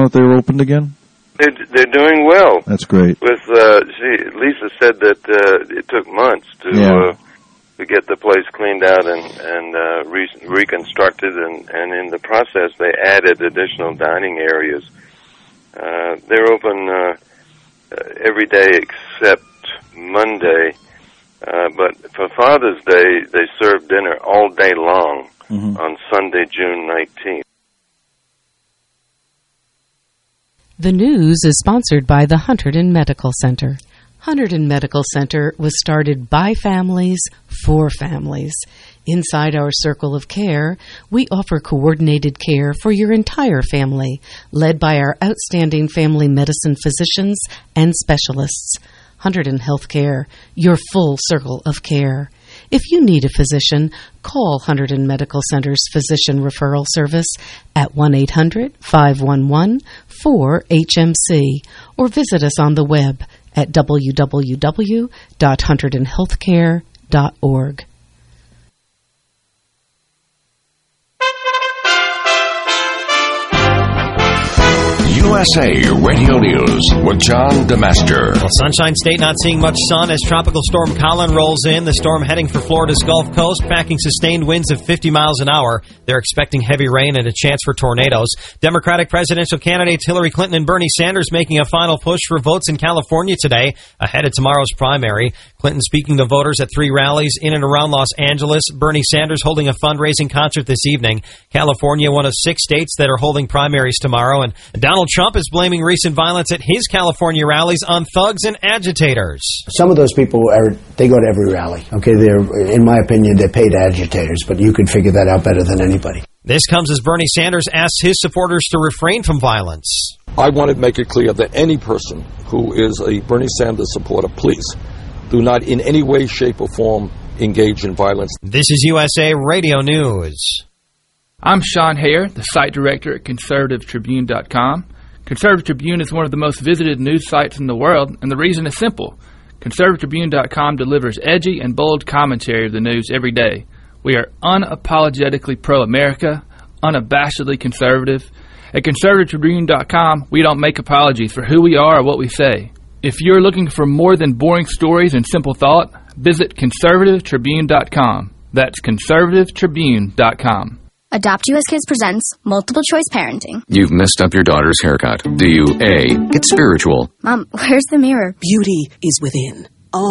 that they were opened again? They're doing well. That's great. With Lisa said that it took months to get the place cleaned out and reconstructed, and in the process they added additional dining areas. They're open every day except Monday, but for Father's Day they serve dinner all day long on Sunday, June 19th. The news is sponsored by the Hunterdon Medical Center. Hunterdon Medical Center was started by families for families. Inside our circle of care, we offer coordinated care for your entire family, led by our outstanding family medicine physicians and specialists. Hunterdon Healthcare, your full circle of care. If you need a physician, call Hunterdon Medical Center's Physician Referral Service at 1-800-511-4HMC or visit us on the web at www.hunterdonhealthcare.org. USA Radio News with John DeMaster. Well, Sunshine State not seeing much sun as Tropical Storm Colin rolls in. The storm heading for Florida's Gulf Coast, packing sustained winds of 50 miles an hour. They're expecting heavy rain and a chance for tornadoes. Democratic presidential candidates Hillary Clinton and Bernie Sanders making a final push for votes in California today, ahead of tomorrow's primary. Clinton speaking to voters at 3 rallies in and around Los Angeles. Bernie Sanders holding a fundraising concert this evening. California, one of 6 states that are holding primaries tomorrow. And Donald Trump is blaming recent violence at his California rallies on thugs and agitators. Some of those people they go to every rally. Okay, they're, in my opinion, they're paid agitators, but you can figure that out better than anybody. This comes as Bernie Sanders asks his supporters to refrain from violence. I want to make it clear that any person who is a Bernie Sanders supporter, please, do not in any way, shape, or form engage in violence. This is USA Radio News. I'm Sean Hare, the site director at ConservativeTribune.com. Conservative Tribune is one of the most visited news sites in the world, and the reason is simple. ConservativeTribune.com delivers edgy and bold commentary of the news every day. We are unapologetically pro-America, unabashedly conservative. At ConservativeTribune.com, we don't make apologies for who we are or what we say. If you're looking for more than boring stories and simple thought, visit ConservativeTribune.com. That's ConservativeTribune.com. Adopt US Kids presents Multiple Choice Parenting. You've messed up your daughter's haircut. Do you, A, get spiritual? Mom, where's the mirror? Beauty is within.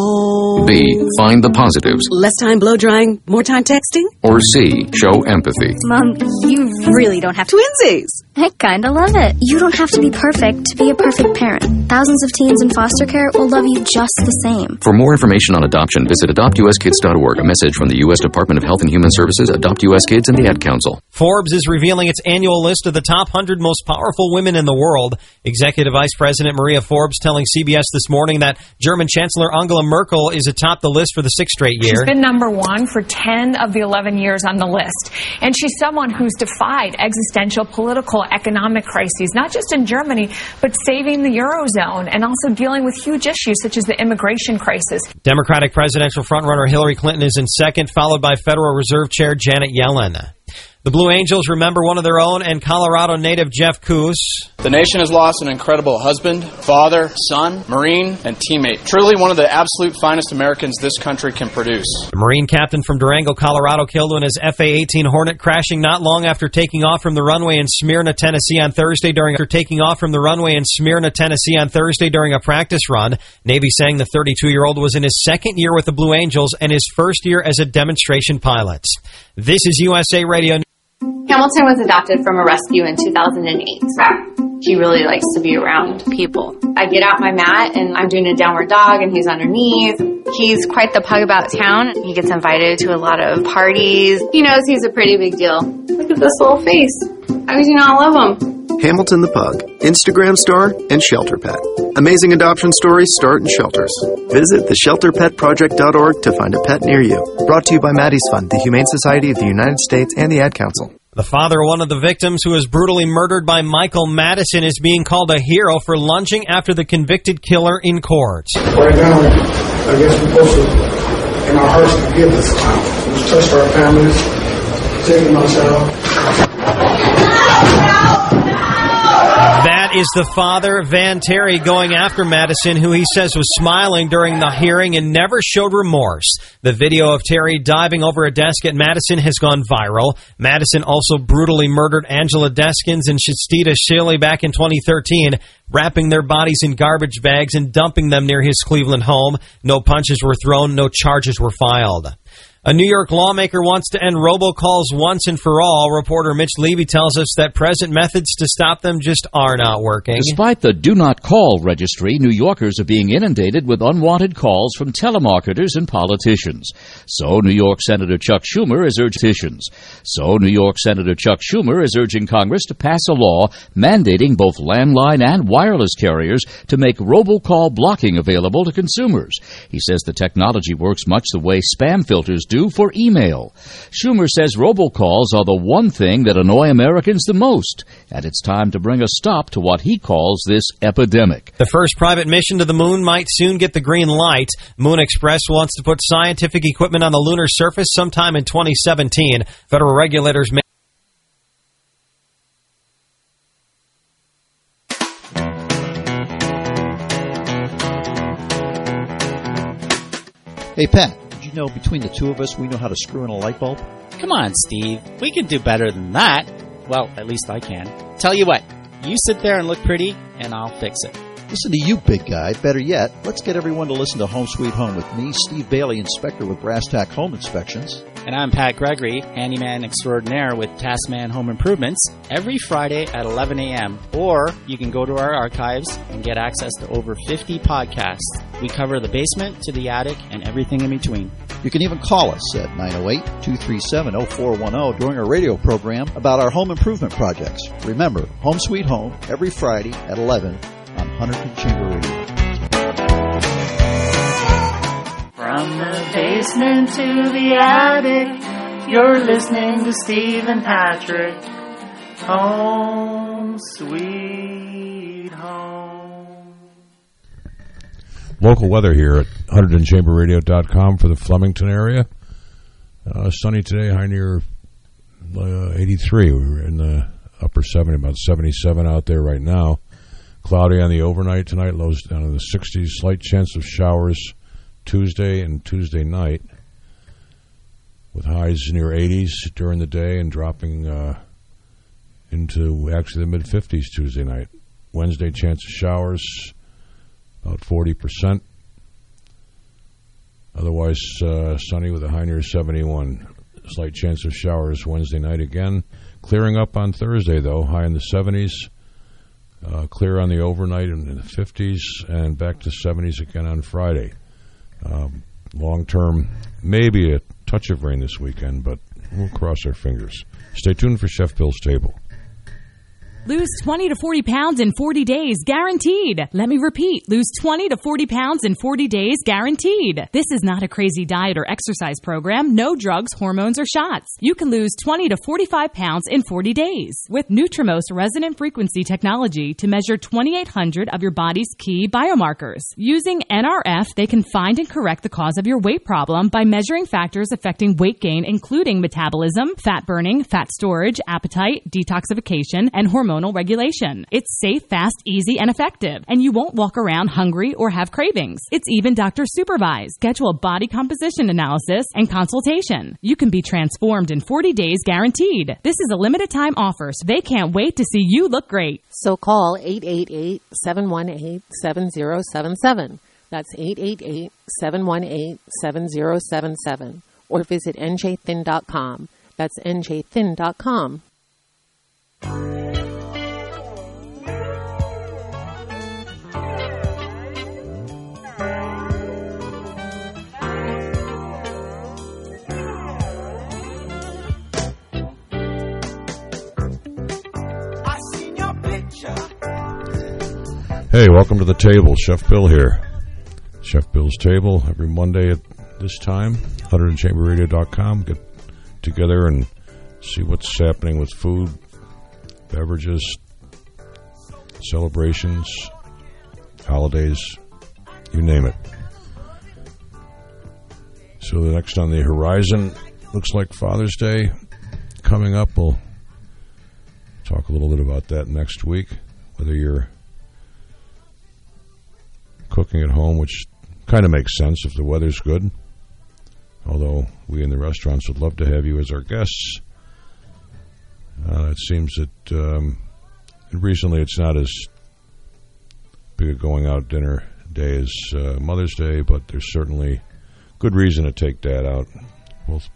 Oh. B, find the positives. Less time blow drying, more time texting? Or C, show empathy. Mom, you really don't have to. Twinsies! I kinda love it. You don't have to be perfect to be a perfect parent. Thousands of teens in foster care will love you just the same. For more information on adoption, visit AdoptUSKids.org. A message from the U.S. Department of Health and Human Services, Adopt U.S. Kids, and the Ad Council. Forbes is revealing its annual list of the top 100 most powerful women in the world. Executive Vice President Maria Forbes telling CBS this morning that German Chancellor Angela Merkel is atop the list for the 6th straight year. She's been number 1 for 10 of the 11 years on the list. And she's someone who's defied existential, political, economic crises, not just in Germany, but saving the Eurozone and also dealing with huge issues such as the immigration crisis. Democratic presidential frontrunner Hillary Clinton is in second, followed by Federal Reserve Chair Janet Yellen. The Blue Angels remember one of their own and Colorado native Jeff Coos. The nation has lost an incredible husband, father, son, Marine, and teammate. Truly one of the absolute finest Americans this country can produce. The Marine captain from Durango, Colorado, killed when his FA-18 Hornet crashing not long after taking off from the runway in Smyrna, Tennessee on Thursday during a practice run. Navy saying the 32-year-old was in his second year with the Blue Angels and his first year as a demonstration pilot. This is USA Radio. Hamilton was adopted from a rescue in 2008. He really likes to be around people. I get out my mat and I'm doing a downward dog and he's underneath. He's quite the pug about town. He gets invited to a lot of parties. He knows he's a pretty big deal. Look at this little face. How does he not love him? Hamilton the Pug, Instagram star, and Shelter Pet. Amazing adoption stories start in shelters. Visit theshelterpetproject.org to find a pet near you. Brought to you by Maddie's Fund, the Humane Society of the United States, and the Ad Council. The father of one of the victims who was brutally murdered by Michael Madison is being called a hero for lunging after the convicted killer in court. Right now, I guess we're supposed to, in our hearts, forgive this clown. We've touched our families, taken our child. That is the father, Van Terry, going after Madison, who he says was smiling during the hearing and never showed remorse. The video of Terry diving over a desk at Madison has gone viral. Madison also brutally murdered Angela Deskins and Shastita Shiley back in 2013, wrapping their bodies in garbage bags and dumping them near his Cleveland home. No punches were thrown, no charges were filed. A New York lawmaker wants to end robocalls once and for all. Reporter Mitch Levy tells us that present methods to stop them just are not working. Despite the Do Not Call registry, New Yorkers are being inundated with unwanted calls from telemarketers and politicians. So New York Senator Chuck Schumer is urging Congress to pass a law mandating both landline and wireless carriers to make robocall blocking available to consumers. He says the technology works much the way spam filters do for email. Schumer says robocalls are the one thing that annoy Americans the most, and it's time to bring a stop to what he calls this epidemic. The first private mission to the moon might soon get the green light. Moon Express wants to put scientific equipment on the lunar surface sometime in 2017. Federal regulators may... Hey, Pat. Know, between the two of us, we know how to screw in a light bulb? Come on, Steve. We can do better than that. Well, at least I can. Tell you what, you sit there and look pretty, and I'll fix it. Listen to you, big guy. Better yet, let's get everyone to listen to Home Sweet Home with me, Steve Bailey, inspector with Brass Tack Home Inspections. And I'm Pat Gregory, handyman extraordinaire with Taskman Home Improvements, every Friday at 11 a.m. Or you can go to our archives and get access to over 50 podcasts. We cover the basement to the attic and everything in between. You can even call us at 908-237-0410 during our radio program about our home improvement projects. Remember, Home Sweet Home, every Friday at 11 on Hunterton Chamber Radio. From the basement to the attic, you're listening to Steve and Patrick. Home Sweet Home. Local weather here at HuntertonChamberRadio.com for the Flemington area. Sunny today, high near 83. We're in the upper 70, about 77 out there right now. Cloudy on the overnight tonight, lows down in the 60s. Slight chance of showers Tuesday and Tuesday night, with highs near 80s during the day and dropping into actually the mid-50s Tuesday night. Wednesday, chance of showers, about 40%. Otherwise, sunny with a high near 71. Slight chance of showers Wednesday night again. Clearing up on Thursday, though, high in the 70s. Clear on the overnight in the 50s, and back to 70s again on Friday. Long term, maybe a touch of rain this weekend, but we'll cross our fingers. Stay tuned for Chef Bill's Table. Lose 20 to 40 pounds in 40 days, guaranteed. Let me repeat. Lose 20 to 40 pounds in 40 days, guaranteed. This is not a crazy diet or exercise program. No drugs, hormones, or shots. You can lose 20 to 45 pounds in 40 days with Nutrimost resonant frequency technology to measure 2,800 of your body's key biomarkers. Using NRF, they can find and correct the cause of your weight problem by measuring factors affecting weight gain, including metabolism, fat burning, fat storage, appetite, detoxification, and hormonal regulation. It's safe, fast, easy, and effective, and you won't walk around hungry or have cravings. It's even doctor supervised. Schedule a body composition analysis and consultation. You can be transformed in 40 days guaranteed. This is a limited time offer, so they can't wait to see you look great. So call 888-718-7077. That's 888-718-7077. Or visit njthin.com. That's njthin.com. Hey, welcome to the table. Chef Bill here. Chef Bill's Table every Monday at this time. HuntertonChamberRadio.com. Get together and see what's happening with food, beverages, celebrations, holidays, you name it. So the next on the horizon looks like Father's Day coming up. We'll talk a little bit about that next week. whether you're cooking at home, which kind of makes sense if the weather's good, although we in the restaurants would love to have you as our guests. It seems that recently it's not as big a going out dinner day as Mother's Day, but there's certainly good reason to take Dad out. Both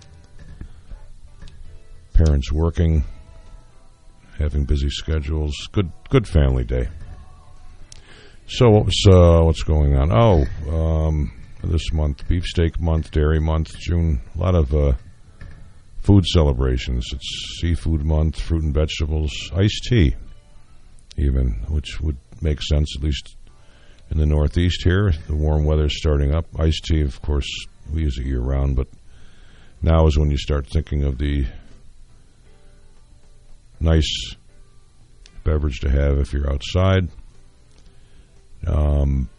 parents working, having busy schedules. Good family day. So what's going on? This month, beefsteak month, dairy month, June. A lot of food celebrations. It's seafood month, fruit and vegetables, iced tea, even, which would make sense at least in the Northeast here. The warm weather's starting up. Iced tea, of course, we use it year-round, but now is when you start thinking of the nice beverage to have if you're outside. You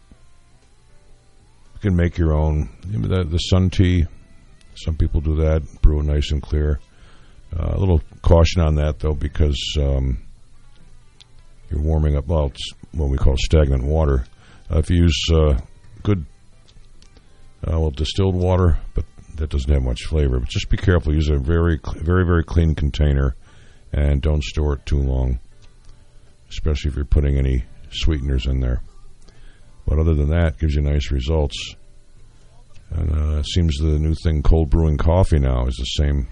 can make your own. The sun tea, some people do that, brew it nice and clear. A little caution on that, though, because you're warming up, well, it's what we call stagnant water. If you use good, distilled water, but that doesn't have much flavor. But just be careful. Use a very, very, very clean container, and don't store it too long, especially if you're putting any sweeteners in there. But other than that, it gives you nice results. And it seems the new thing, cold brewing coffee now, is the same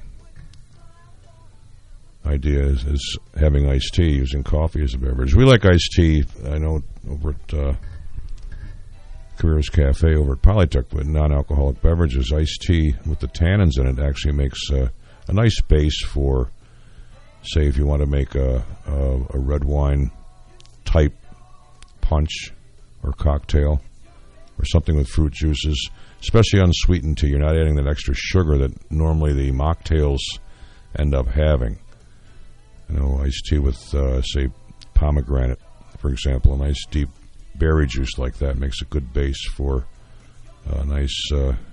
idea as having iced tea, using coffee as a beverage. We like iced tea. I know over at Careers Cafe over at Polytech with non-alcoholic beverages, iced tea with the tannins in it actually makes a nice base for, say, if you want to make a red wine type punch or cocktail or something with fruit juices, especially unsweetened tea. You're not adding that extra sugar that normally the mocktails end up having. Iced tea with, say, pomegranate, for example, a nice deep berry juice like that makes a good base for a nice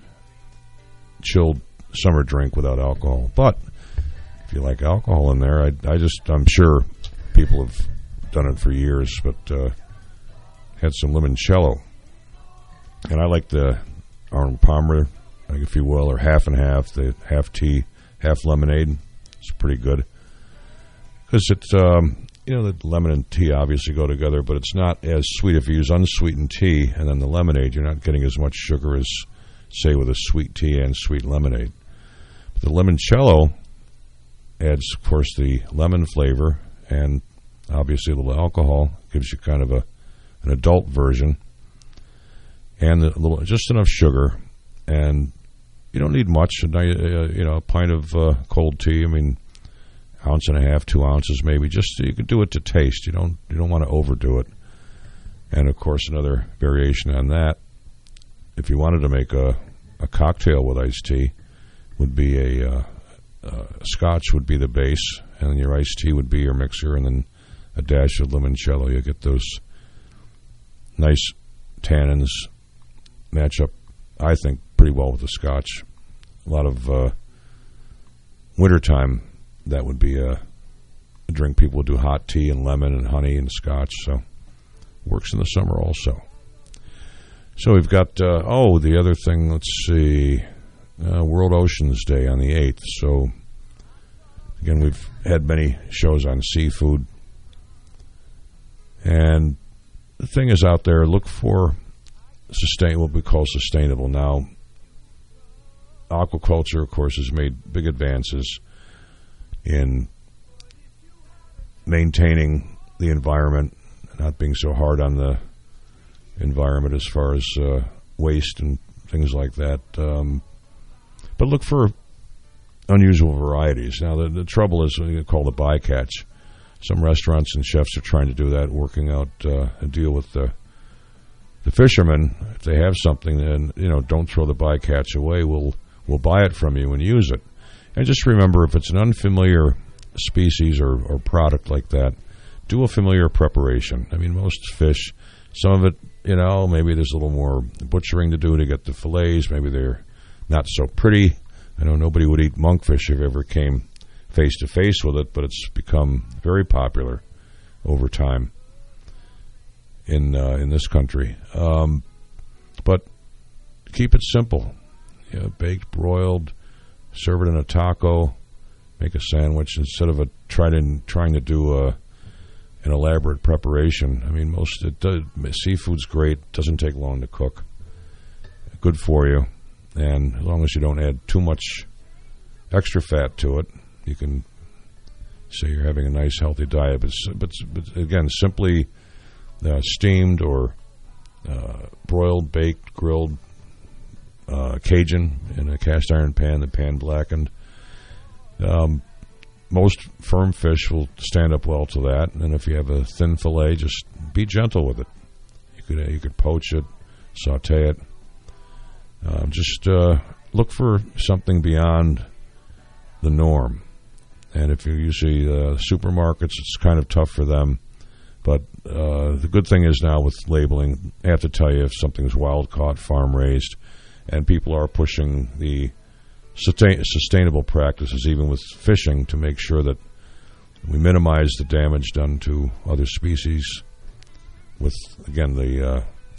chilled summer drink without alcohol. But if you like alcohol in there, I'm sure people have done it for years, but had some limoncello. And I like the Arnold Palmer, if you will, or half and half, the half tea, half lemonade. It's pretty good. Because it's, the lemon and tea obviously go together, but it's not as sweet. If you use unsweetened tea and then the lemonade, you're not getting as much sugar as, say, with a sweet tea and sweet lemonade. But the limoncello adds, of course, the lemon flavor and obviously a little alcohol. Gives you kind of an adult version. And just enough sugar. And you don't need much. A pint of cold tea. I mean, ounce and a half, 2 ounces maybe. Just you can do it to taste. You don't want to overdo it. And of course, another variation on that, if you wanted to make a cocktail with iced tea, would be a scotch would be the base, and then your iced tea would be your mixer, and then a dash of limoncello. You get those nice tannins, match up, I think, pretty well with the scotch. A lot of wintertime, that would be a drink people would do, hot tea and lemon and honey and scotch, so works in the summer also. So we've got, the other thing, let's see, World Oceans Day on the 8th. So, again, we've had many shows on seafood. And the thing is out there, look for what we call sustainable. Now, aquaculture, of course, has made big advances in maintaining the environment, not being so hard on the environment as far as waste and things like that. But look for unusual varieties. Now, the trouble is what you call the bycatch. Some restaurants and chefs are trying to do that, working out a deal with the fishermen. If they have something, then don't throw the bycatch away. We'll buy it from you and use it. And just remember, if it's an unfamiliar species or product like that, do a familiar preparation. I mean, most fish, some of it, maybe there's a little more butchering to do to get the fillets. Maybe they're not so pretty. I know nobody would eat monkfish if ever came face-to-face with it, but it's become very popular over time in this country. But keep it simple. Baked, broiled, serve it in a taco, make a sandwich instead of trying to do an elaborate preparation. I mean, seafood's great, doesn't take long to cook, good for you, and as long as you don't add too much extra fat to it, you can say you're having a nice, healthy diet. But again, simply steamed or broiled, baked, grilled, Cajun in a cast iron pan, the pan blackened. Most firm fish will stand up well to that, and if you have a thin fillet, just be gentle with it. You could poach it, saute it. Just look for something beyond the norm. And if you usually supermarkets, it's kind of tough for them. But the good thing is now with labeling, I have to tell you if something's wild caught, farm raised, and people are pushing the sustainable practices, even with fishing, to make sure that we minimize the damage done to other species. With again the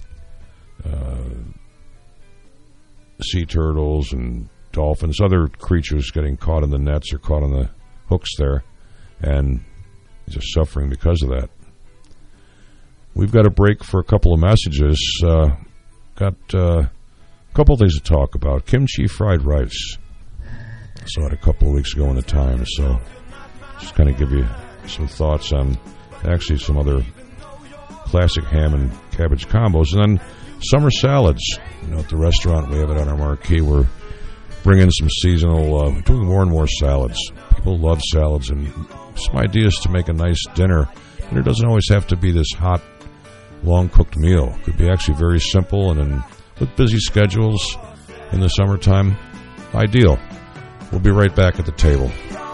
sea turtles and dolphins, other creatures getting caught in the nets or caught on the hooks there, and just suffering because of that. We've got a break for a couple of messages. Got a couple of things to talk about. Kimchi fried rice. I saw it a couple of weeks ago in the Times, so just kind of give you some thoughts on actually some other classic ham and cabbage combos. And then summer salads. At the restaurant, we have it on our marquee. We're bringing some seasonal, doing more and more salads. People love salads, and some ideas to make a nice dinner. And it doesn't always have to be this hot, long-cooked meal. It could be actually very simple, and then with busy schedules in the summertime, ideal. We'll be right back at the table.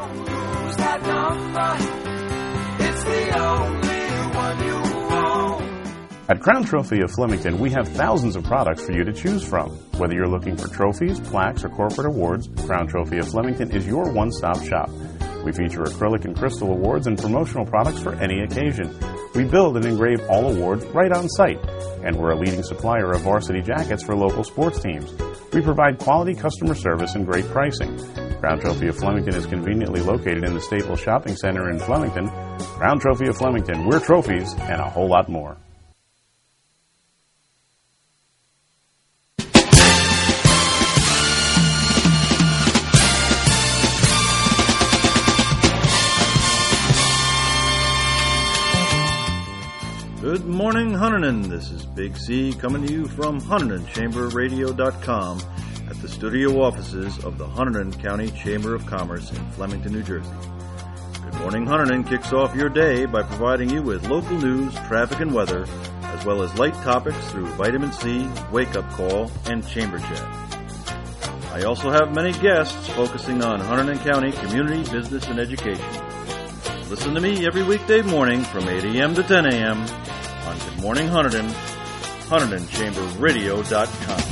At Crown Trophy of Flemington, we have thousands of products for you to choose from. Whether you're looking for trophies, plaques, or corporate awards, Crown Trophy of Flemington is your one-stop shop. We feature acrylic and crystal awards and promotional products for any occasion. We build and engrave all awards right on site, and we're a leading supplier of varsity jackets for local sports teams. We provide quality customer service and great pricing. Crown Trophy of Flemington is conveniently located in the Staples Shopping Center in Flemington. Crown Trophy of Flemington, we're trophies and a whole lot more. Good morning, Hunterdon. This is Big C coming to you from HunterdonChamberRadio.com at the studio offices of the Hunterdon County Chamber of Commerce in Flemington, New Jersey. Good morning, Hunterdon kicks off your day by providing you with local news, traffic, and weather, as well as light topics through Vitamin C, Wake Up Call, and Chamber Chat. I also have many guests focusing on Hunterdon County community, business, and education. Listen to me every weekday morning from 8 a.m. to 10 a.m. on Good Morning Hunterdon, HunterdonChamberRadio.com.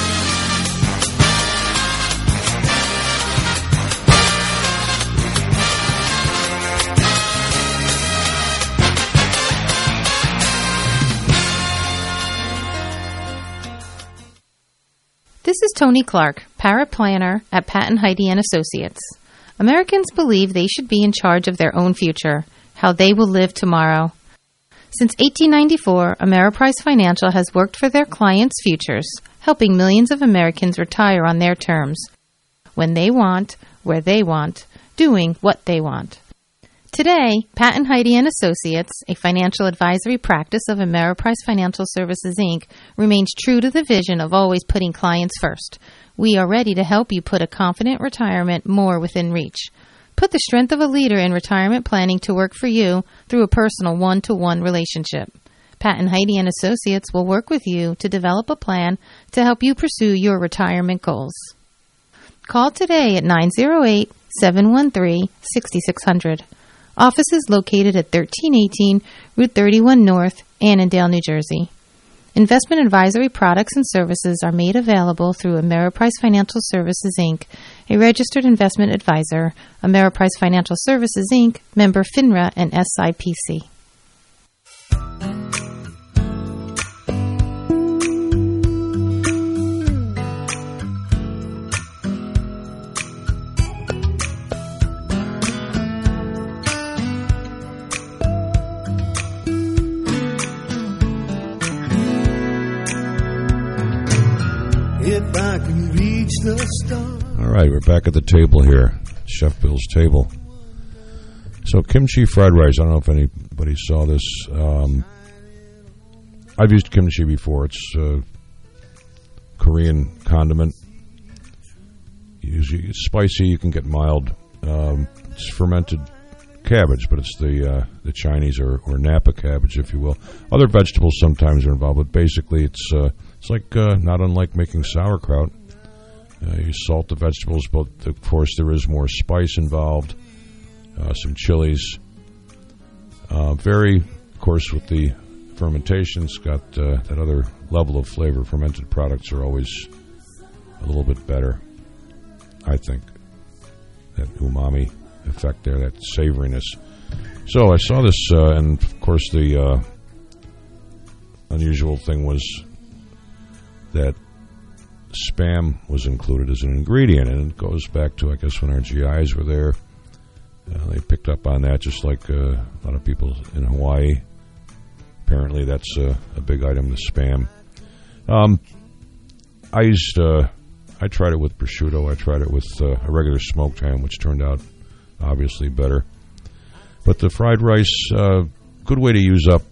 This is Tony Clark, paraplanner at Patton Heidi & Associates. Americans believe they should be in charge of their own future, how they will live tomorrow. Since 1894, Ameriprise Financial has worked for their clients' futures, helping millions of Americans retire on their terms, when they want, where they want, doing what they want. Today, Patton Heidi & Associates, a financial advisory practice of Ameriprise Financial Services, Inc., remains true to the vision of always putting clients first. We are ready to help you put a confident retirement more within reach. Put the strength of a leader in retirement planning to work for you through a personal one-to-one relationship. Patton Heidi & Associates will work with you to develop a plan to help you pursue your retirement goals. Call today at 908-713-6600. Office is located at 1318 Route 31 North, Annandale, New Jersey. Investment advisory products and services are made available through Ameriprise Financial Services, Inc., a registered investment advisor, Ameriprise Financial Services, Inc., member FINRA and SIPC. if I can reach the stars. All right, we're back at the table here, Chef Bill's table. So kimchi fried rice, I don't know if anybody saw this. I've used kimchi before. It's a Korean condiment. Usually it's spicy, you can get mild. It's fermented cabbage, but it's the Chinese or Napa cabbage, if you will. Other vegetables sometimes are involved, but basically it's like not unlike making sauerkraut. You salt the vegetables, but of course there is more spice involved. Some chilies. Very, of course, with the fermentation, it's got that other level of flavor. Fermented products are always a little bit better, I think. That umami effect there, that savoriness. So I saw this, and of course the unusual thing was that Spam was included as an ingredient, and it goes back to, I guess, when our GIs were there. They picked up on that, just like a lot of people in Hawaii. Apparently that's a big item, the Spam. I tried it with prosciutto. I tried it with a regular smoked ham, which turned out obviously better. But the fried rice, good way to use up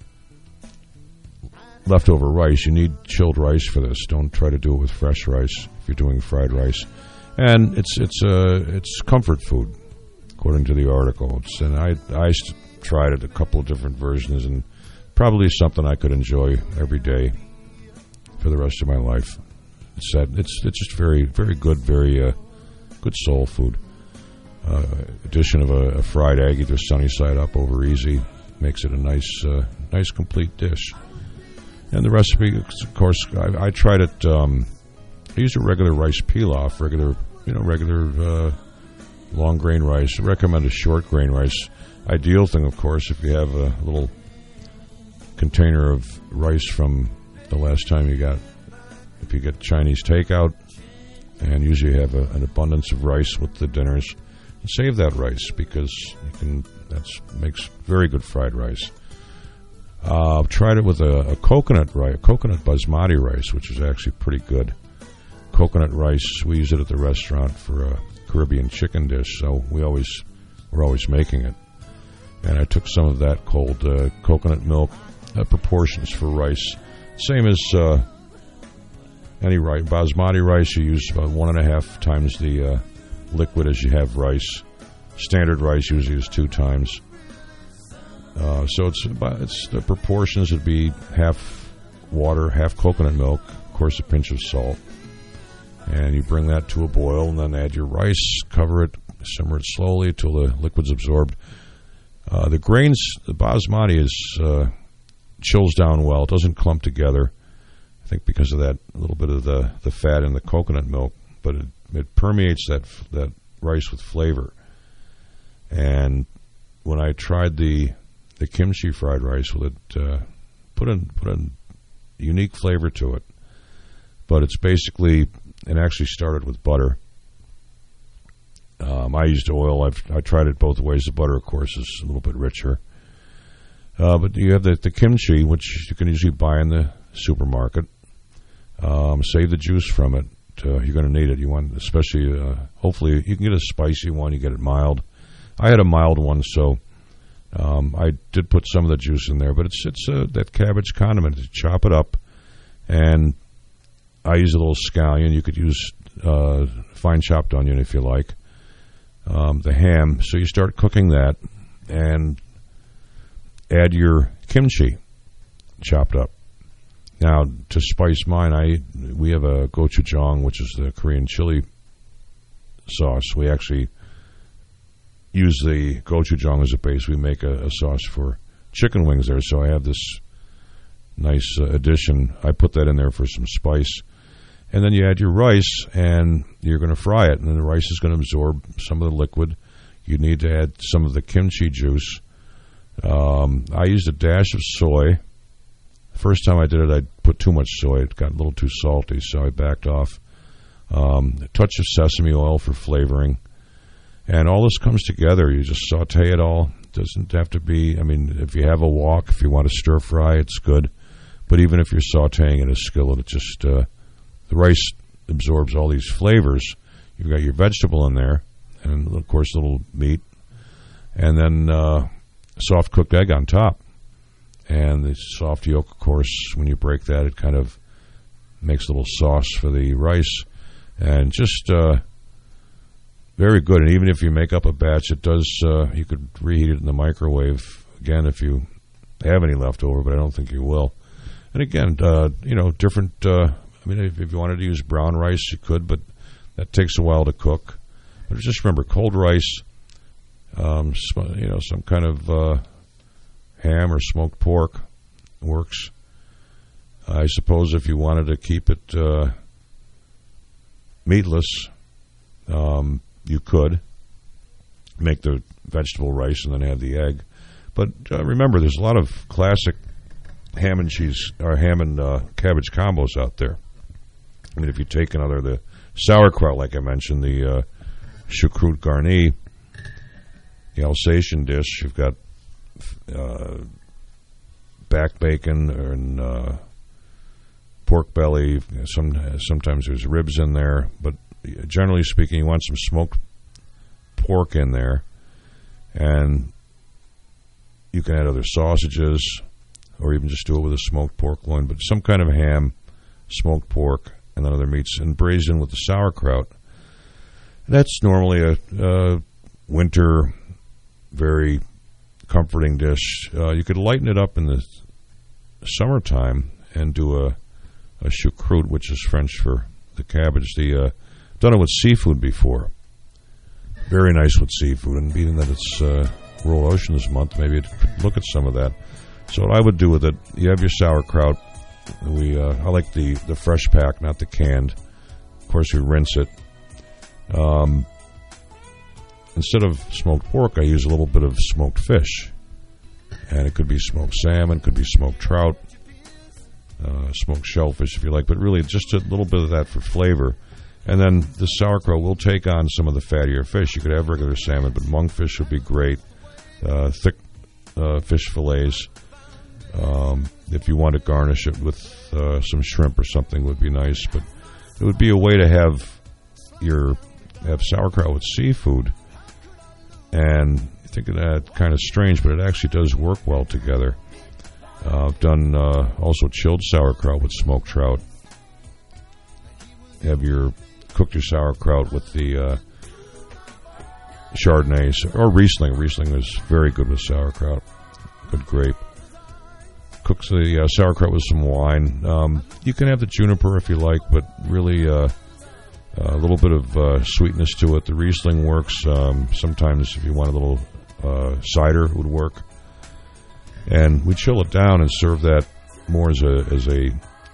leftover rice. You need chilled rice for this. Don't try to do it with fresh rice if you're doing fried rice. And it's comfort food, according to the article. And I tried it, a couple of different versions, and probably something I could enjoy every day for the rest of my life. It's just very, very good, very good soul food. Addition of a fried egg, either sunny side up over easy, makes it a nice complete dish. And the recipe, of course, I tried it. I used a regular rice pilaf, regular long grain rice. I recommend a short grain rice. Ideal thing, of course, if you have a little container of rice from the last time you got, if you get Chinese takeout, and usually you have an abundance of rice with the dinners, save that rice, because that makes very good fried rice. I've tried it with a coconut basmati rice, which is actually pretty good. Coconut rice, we use it at the restaurant for a Caribbean chicken dish, so we're always making it. And I took some of that cold coconut milk, proportions for rice, same as any rice. Basmati rice, you use about 1.5 times the liquid as you have rice. Standard rice usually is 2 times. So it's the proportions would be half water, half coconut milk, of course a pinch of salt. And you bring that to a boil, and then add your rice, cover it, simmer it slowly until the liquid's absorbed. The grains, the basmati chills down well. It doesn't clump together, I think because of that little bit of the fat in the coconut milk, but it permeates that rice with flavor. And when I tried the kimchi fried rice with it, put a unique flavor to it. But it's basically, it actually started with butter. I used oil. I tried it both ways. The butter, of course, is a little bit richer. But you have the kimchi, which you can usually buy in the supermarket. Save the juice from it. You're going to need it. You want, especially, hopefully, you can get a spicy one. You get it mild. I had a mild one, so I did put some of the juice in there. But it's that cabbage condiment. You chop it up, and I use a little scallion. You could use fine chopped onion if you like. The ham. So you start cooking that, and add your kimchi chopped up. Now, to spice mine, we have a gochujang, which is the Korean chili sauce. We actually use the gochujang as a base. We make a sauce for chicken wings there, so I have this nice addition. I put that in there for some spice. And then you add your rice, and you're going to fry it, and then the rice is going to absorb some of the liquid. You need to add some of the kimchi juice. I used a dash of soy. First time I did it, I put too much soy. It got a little too salty, so I backed off. A touch of sesame oil for flavoring. And all this comes together. You just saute it all. It doesn't have to be, if you have a wok, if you want to stir fry, it's good. But even if you're sauteing in a skillet, it just the rice absorbs all these flavors. You've got your vegetable in there, and of course, a little meat, and then soft cooked egg on top. And the soft yolk, of course, when you break that, it kind of makes a little sauce for the rice, and just very good. And even if you make up a batch, it does. You could reheat it in the microwave again if you have any left over, but I don't think you will. And again, different. I mean, if you wanted to use brown rice, you could, but that takes a while to cook. But just remember, cold rice, some kind of ham or smoked pork works. I suppose if you wanted to keep it meatless, you could make the vegetable rice and then add the egg. But remember, there's a lot of classic ham and cheese or ham and cabbage combos out there. I mean, if you take the sauerkraut, like I mentioned, the choucroute garni, the Alsatian dish, you've got back bacon and pork belly. Sometimes there's ribs in there, but generally speaking, you want some smoked pork in there, and you can add other sausages, or even just do it with a smoked pork loin. But some kind of ham, smoked pork, and then other meats, and braised in with the sauerkraut. That's normally a winter, very comforting dish. You could lighten it up in the summertime and do a choucroute, which is French for the cabbage. Done it with seafood before. Very nice with seafood, and being that it's World Oceans Month, maybe it could look at some of that. So what I would do with it, you have your sauerkraut. I like the fresh pack, not the canned. Of course, you rinse it. Instead of smoked pork, I use a little bit of smoked fish. And it could be smoked salmon, could be smoked trout, smoked shellfish if you like, but really just a little bit of that for flavor. And then the sauerkraut will take on some of the fattier fish. You could have regular salmon, but monkfish would be great. Thick fish fillets. If you want to garnish it with some shrimp or something, would be nice. But it would be a way to have sauerkraut with seafood. And you think of that kind of strange, but it actually does work well together. I've done also chilled sauerkraut with smoked trout. Cooked your sauerkraut with the Chardonnay or Riesling. Riesling is very good with sauerkraut. Good grape. Cooks the sauerkraut with some wine. You can have the juniper if you like, but really a little bit of sweetness to it. The Riesling works. Sometimes if you want a little cider, it would work. And we chill it down and serve that more as a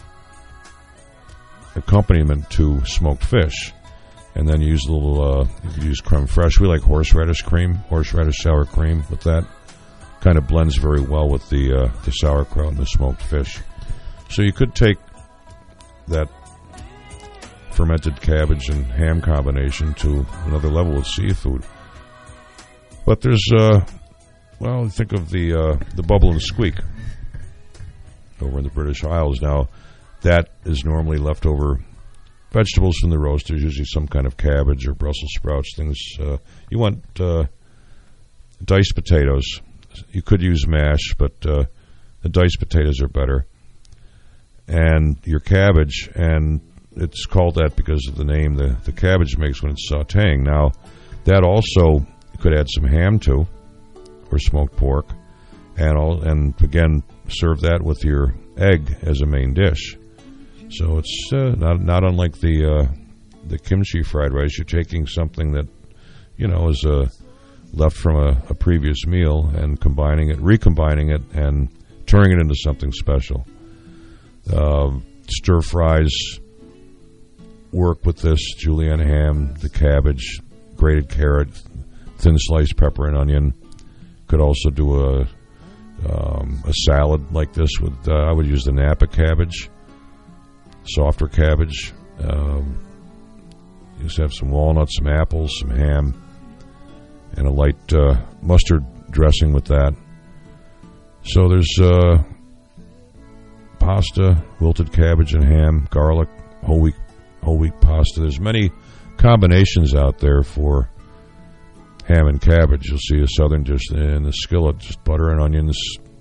accompaniment to smoked fish. And then you use a little, you could use creme fraiche. We like horseradish sour cream with that. Kind of blends very well with the sauerkraut and the smoked fish. So you could take that fermented cabbage and ham combination to another level with seafood. But there's, think of the Bubble and Squeak over in the British Isles. Now, that is normally leftover vegetables from the roast. There's usually some kind of cabbage or Brussels sprouts, things. You want diced potatoes. You could use mash, but the diced potatoes are better. And your cabbage, and it's called that because of the name the cabbage makes when it's sautéing. Now, that also you could add some ham to, or smoked pork, and again, serve that with your egg as a main dish. So it's not unlike the kimchi fried rice. You're taking something that is left from a previous meal and recombining it, and turning it into something special. Stir fries work with this. Julienne ham, the cabbage, grated carrot, thin sliced pepper and onion. Could also do a salad like this with. I would use the Napa cabbage, softer cabbage. Just have some walnuts, some apples, some ham, and a light mustard dressing with that. So there's pasta, wilted cabbage and ham, garlic, whole wheat whole wheat pasta. There's many combinations out there for ham and cabbage. You'll see a southern dish in the skillet, just butter and onions,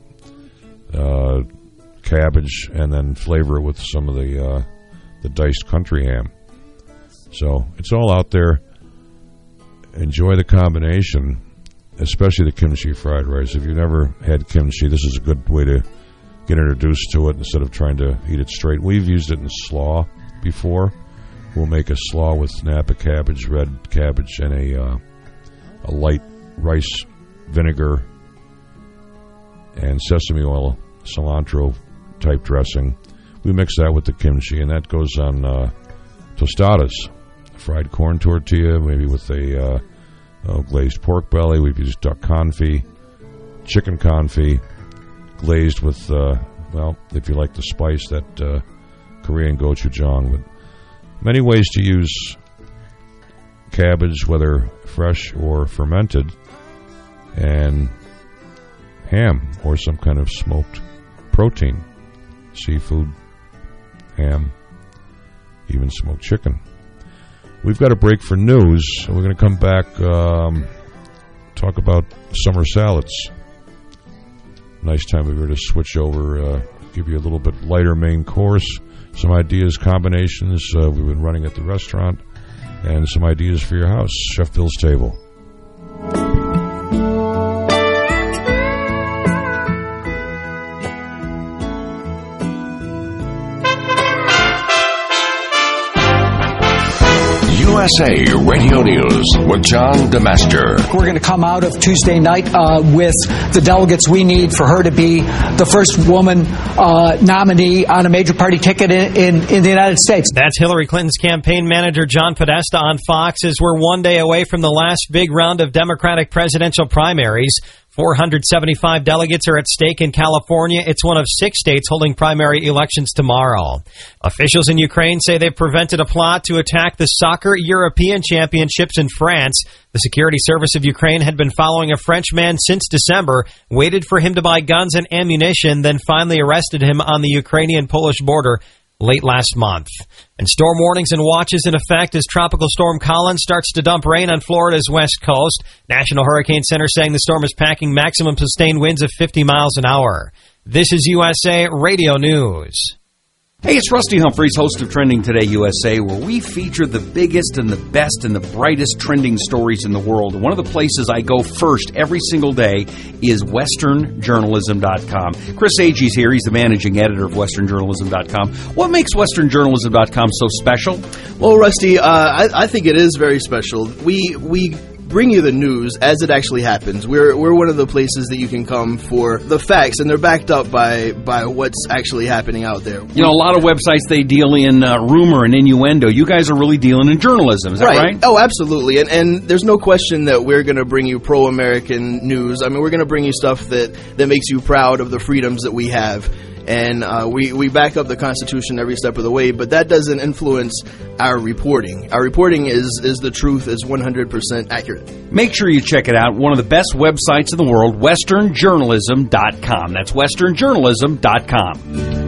cabbage, and then flavor it with some of the diced country ham. So it's all out there. Enjoy the combination, especially the kimchi fried rice. If you've never had kimchi, this is a good way to get introduced to it instead of trying to eat it straight. We've used it in slaw before. We'll make a slaw with Napa cabbage, red cabbage, and a light rice vinegar and sesame oil, cilantro type dressing. We mix that with the kimchi, and that goes on tostadas, fried corn tortilla, maybe with a glazed pork belly. We've used duck confit, chicken confit, glazed with, if you like the spice, that Korean gochujang. But many ways to use cabbage, whether fresh or fermented, and ham or some kind of smoked protein, seafood, ham, even smoked chicken. We've got a break for news. We're going to come back, talk about summer salads. Nice time we were to switch over, give you a little bit lighter main course, some ideas, combinations we've been running at the restaurant, and some ideas for your house. Chef Bill's Table. USA Radio News with John DeMaster. We're going to come out of Tuesday night with the delegates we need for her to be the first woman nominee on a major party ticket in the United States. That's Hillary Clinton's campaign manager, John Podesta, on Fox, as we're one day away from the last big round of Democratic presidential primaries. 475 delegates are at stake in California. It's one of 6 states holding primary elections tomorrow. Officials in Ukraine say they've prevented a plot to attack the soccer European Championships in France. The security service of Ukraine had been following a French man since December, waited for him to buy guns and ammunition, then finally arrested him on the Ukrainian-Polish border late last month. And storm warnings and watches in effect as Tropical Storm Colin starts to dump rain on Florida's west coast. National Hurricane Center saying the storm is packing maximum sustained winds of 50 miles an hour. This is USA Radio News. Hey, it's Rusty Humphreys, host of Trending Today USA, where we feature the biggest and the best and the brightest trending stories in the world. And one of the places I go first every single day is westernjournalism.com. Chris Agee's here. He's the managing editor of westernjournalism.com. What makes westernjournalism.com so special? Well, Rusty, I think it is very special. We bring you the news as it actually happens. We're one of the places that you can come for the facts, and they're backed up by what's actually happening out there. You know, a lot of websites, they deal in rumor and innuendo. You guys are really dealing in journalism, is that right? Oh, absolutely. And there's no question that we're going to bring you pro-American news. I mean, we're going to bring you stuff that makes you proud of the freedoms that we have. And we back up the Constitution every step of the way, but that doesn't influence our reporting. Our reporting is the truth, is 100% accurate. Make sure you check it out. One of the best websites in the world, westernjournalism.com. That's westernjournalism.com.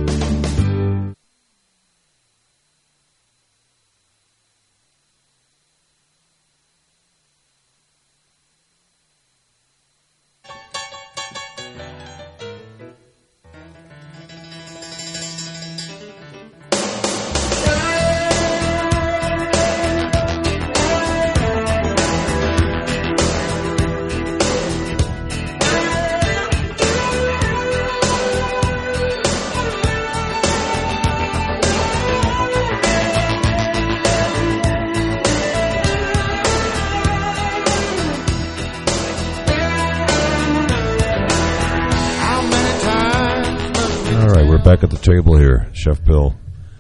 Back at the table here, Chef Bill,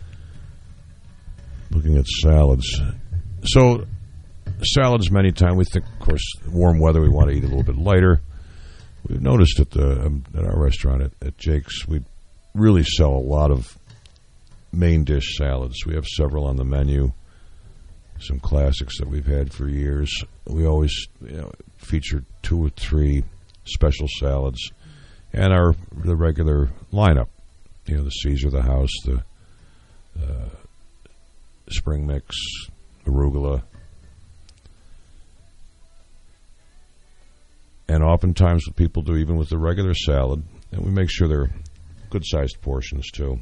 looking at salads. So, salads many times, we think, of course, warm weather, we want to eat a little bit lighter. We've noticed at our restaurant at Jake's, we really sell a lot of main dish salads. We have several on the menu, some classics that we've had for years. We always feature 2 or 3 special salads and the regular lineup. The Caesar, the House, the spring mix, arugula. And oftentimes what people do, even with the regular salad, and we make sure they're good-sized portions too,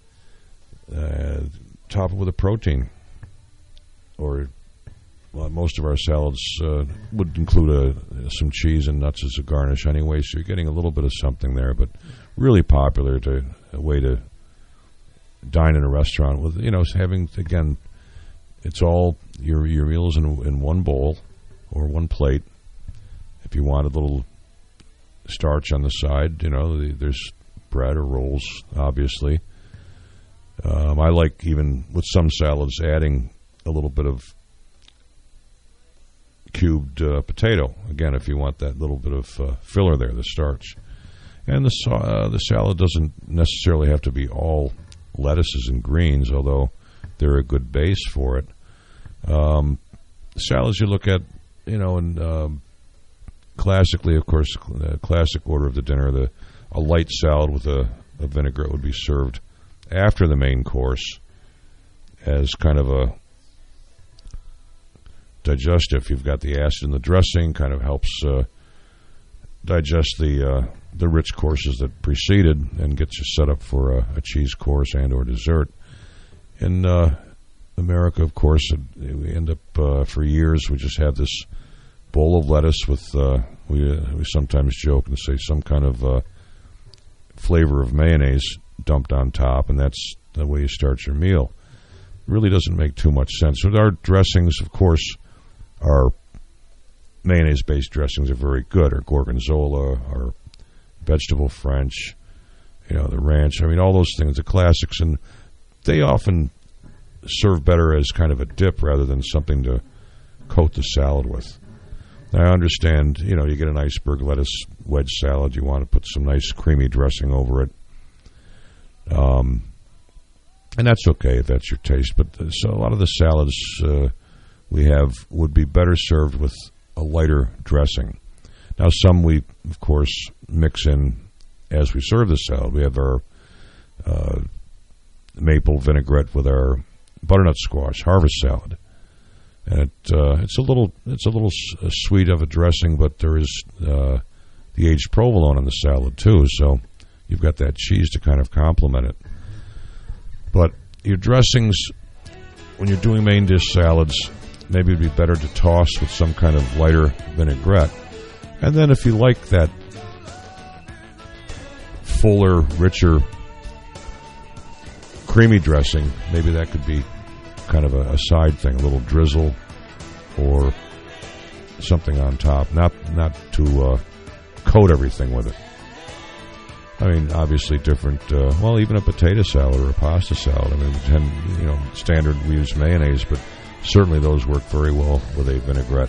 top it with a protein. Or most of our salads would include some cheese and nuts as a garnish anyway, so you're getting a little bit of something there, but really popular a way to dine in a restaurant with, having, again, it's all your meals in one bowl or one plate. If you want a little starch on the side, there's bread or rolls, obviously. I like, even with some salads, adding a little bit of cubed potato. Again, if you want that little bit of filler there, the starch. And the salad doesn't necessarily have to be all lettuces and greens, although they're a good base for it. Salads you look at, and classically, of course, the classic order of the dinner, a light salad with a vinaigrette would be served after the main course as kind of a digestive. You've got the acid in the dressing, kind of helps digest the rich courses that preceded and gets you set up for a cheese course and or dessert. In America, of course, we end up for years we just have this bowl of lettuce with we sometimes joke and say some kind of flavor of mayonnaise dumped on top, and that's the way you start your meal. Really doesn't make too much sense. With our dressings, of course, our mayonnaise-based dressings are very good. Our gorgonzola, our vegetable French, the ranch. I mean, all those things, the classics, and they often serve better as kind of a dip rather than something to coat the salad with. Now, I understand, you get an iceberg lettuce wedge salad. You want to put some nice creamy dressing over it. And that's okay if that's your taste. But so a lot of the salads we have would be better served with a lighter dressing. Now, some we, of course, mix in as we serve the salad. We have our maple vinaigrette with our butternut squash harvest salad. And it's a little sweet of a dressing, but there is the aged provolone in the salad too, so you've got that cheese to kind of complement it. But your dressings, when you're doing main dish salads, maybe it'd be better to toss with some kind of lighter vinaigrette. And then if you like that fuller, richer, creamy dressing, maybe that could be kind of a side thing, a little drizzle or something on top, not to coat everything with it. I mean, obviously different, even a potato salad or a pasta salad. I mean, standard we use mayonnaise, but certainly those work very well with a vinaigrette.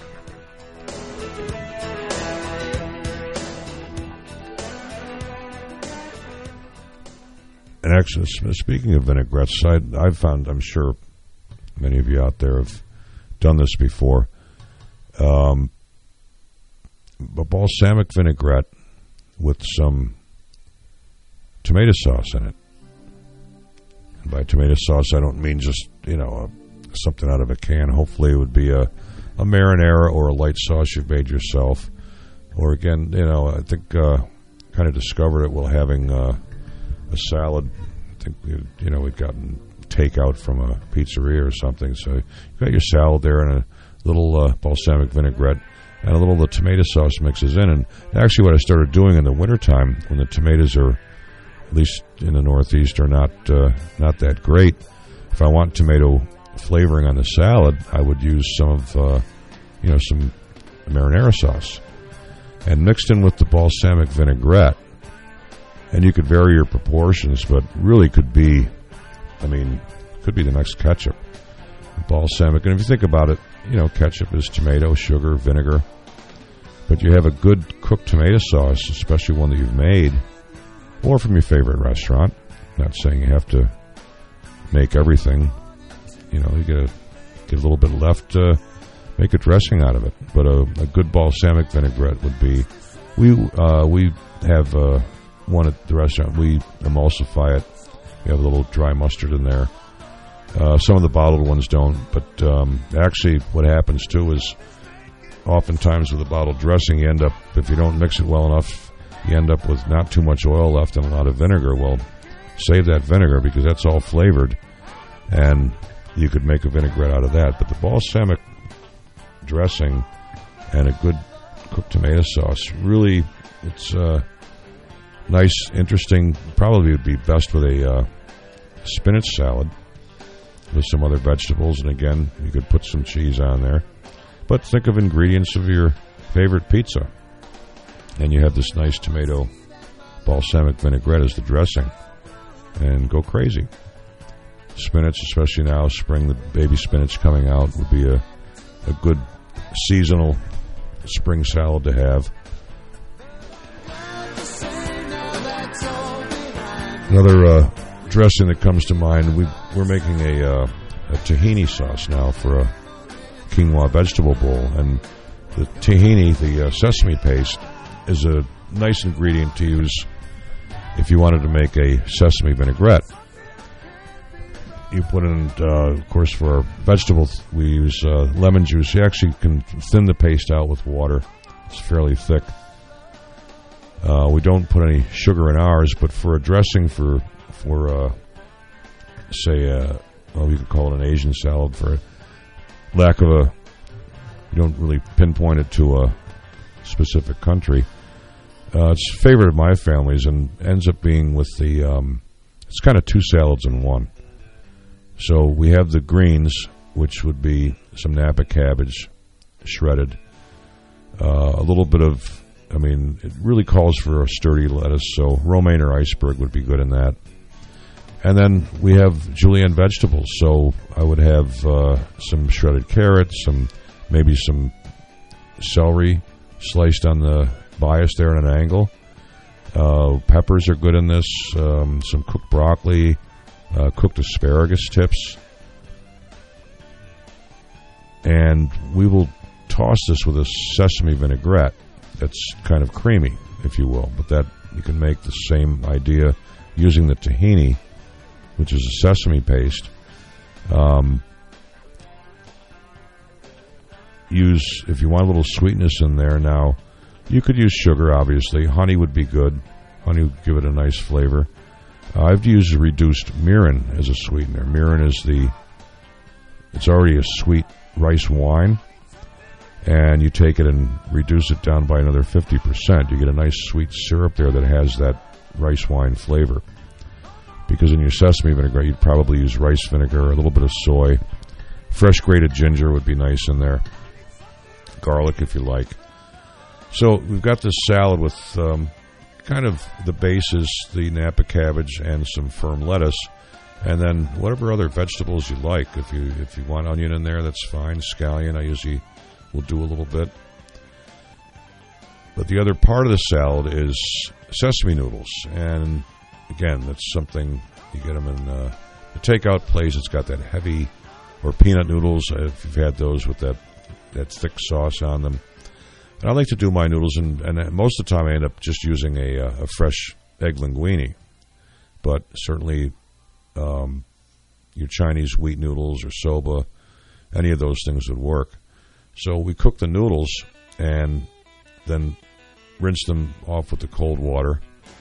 And actually, speaking of vinaigrettes, I've found, I'm sure many of you out there have done this before, a balsamic vinaigrette with some tomato sauce in it. And by tomato sauce, I don't mean just, something out of a can. Hopefully it would be a marinara or a light sauce you've made yourself. Or again, I think kind of discovered it while having a salad. I think we'd gotten takeout from a pizzeria or something. So you've got your salad there and a little balsamic vinaigrette and a little of the tomato sauce mixes in. And actually what I started doing in the wintertime when the tomatoes are, at least in the Northeast, are not that great, if I want tomato flavoring on the salad, I would use some of some marinara sauce and mixed in with the balsamic vinaigrette. And you could vary your proportions, but really could be the next ketchup. Balsamic, and if you think about it, ketchup is tomato, sugar, vinegar. But you have a good cooked tomato sauce, especially one that you've made, or from your favorite restaurant. Not saying you have to make everything. You get a little bit left, make a dressing out of it. But a good balsamic vinaigrette would be. We have one at the restaurant. We emulsify it. We have a little dry mustard in there, Some of the bottled ones don't. But actually what happens, too, is oftentimes with the bottled dressing, you end up, if you don't mix it well enough, you end up with not too much oil left and a lot of vinegar. Well, save that vinegar because that's all flavored, and you could make a vinaigrette out of that. But the balsamic dressing and a good cooked tomato sauce, really, it's nice, interesting. Probably would be best with a spinach salad with some other vegetables, and again, you could put some cheese on there. But think of ingredients of your favorite pizza, and you have this nice tomato balsamic vinaigrette as the dressing, and go crazy. Spinach, especially now, spring, the baby spinach coming out, would be a good seasonal spring salad to have. Another dressing that comes to mind, we're making a tahini sauce now for a quinoa vegetable bowl, and the tahini, the sesame paste, is a nice ingredient to use if you wanted to make a sesame vinaigrette. You put in, of course, for our vegetables, we use lemon juice. You actually can thin the paste out with water. It's fairly thick. We don't put any sugar in ours, but for a dressing for say, you could call it an Asian salad, for lack of you don't really pinpoint it to a specific country. It's a favorite of my family's and ends up being with the, it's kind of two salads in one. So we have the greens, which would be some Napa cabbage, shredded, a little bit of, it really calls for a sturdy lettuce, so romaine or iceberg would be good in that. And then we have julienne vegetables, so I would have some shredded carrots, maybe some celery sliced on the bias there at an angle. Peppers are good in this, some cooked broccoli, cooked asparagus tips. And we will toss this with a sesame vinaigrette that's kind of creamy, if you will. But that you can make the same idea using the tahini, which is a sesame paste. If you want a little sweetness in there now, you could use sugar, obviously. Honey would be good. Honey would give it a nice flavor. I've used reduced mirin as a sweetener. Mirin is it's already a sweet rice wine, and you take it and reduce it down by another 50%. You get a nice sweet syrup there that has that rice wine flavor. Because in your sesame vinaigrette, you'd probably use rice vinegar, a little bit of soy. Fresh grated ginger would be nice in there. Garlic, if you like. So we've got this salad with kind of the bases, the Napa cabbage and some firm lettuce, and then whatever other vegetables you like. If you want onion in there, that's fine. Scallion, I usually will do a little bit. But the other part of the salad is sesame noodles, and again, that's something you get them in the takeout place. It's got that heavy, or peanut noodles, if you've had those with that thick sauce on them. And I like to do my noodles, and most of the time I end up just using a fresh egg linguine. But certainly your Chinese wheat noodles or soba, any of those things would work. So we cook the noodles and then rinse them off with the cold water.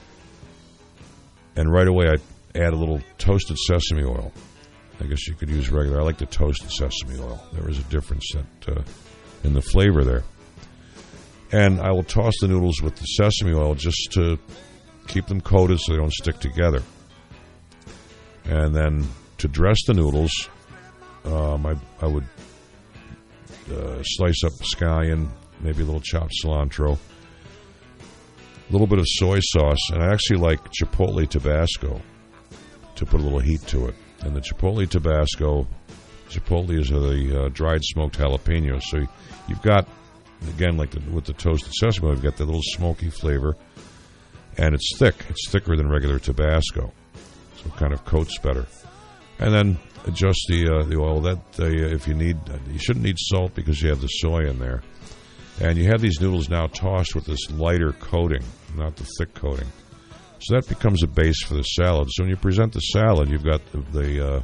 And right away I add a little toasted sesame oil. I guess you could use regular. I like the toasted sesame oil. There is a difference in the flavor there. And I will toss the noodles with the sesame oil just to keep them coated so they don't stick together. And then to dress the noodles, I would slice up scallion, maybe a little chopped cilantro, a little bit of soy sauce, and I actually like chipotle Tabasco to put a little heat to it. And the chipotle Tabasco, chipotle is the dried smoked jalapenos. So you've got, again, like with the toasted sesame, we've got that little smoky flavor, and it's thick. It's thicker than regular Tabasco, so it kind of coats better. And then adjust the oil. If you need, you shouldn't need salt because you have the soy in there. And you have these noodles now tossed with this lighter coating, not the thick coating. So that becomes a base for the salad. So when you present the salad, you've got the